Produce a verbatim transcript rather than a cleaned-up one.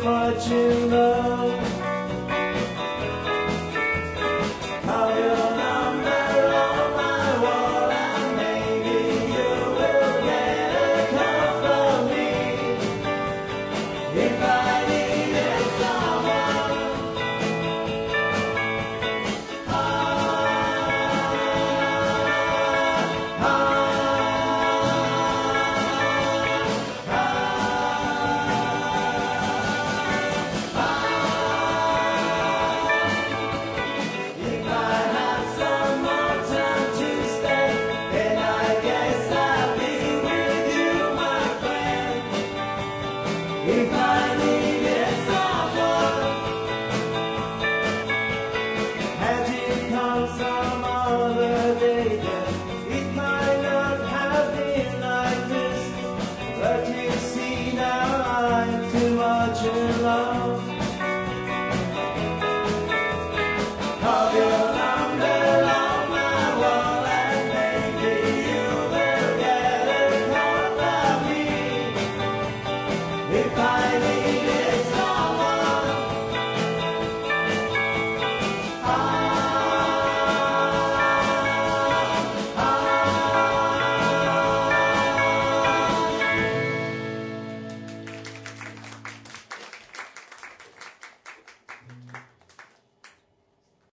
much in love. Have your number on my wall, and maybe you will get a call from me. If I needed someone, ah, ah, if I had some more time to stay, then I guess I'd be with you, my friend. If I needed someone, had you come some other day, then it might not have been like this. But you see now I'm too much in love. Have your number on my wall, and maybe you will get a call from me. If I need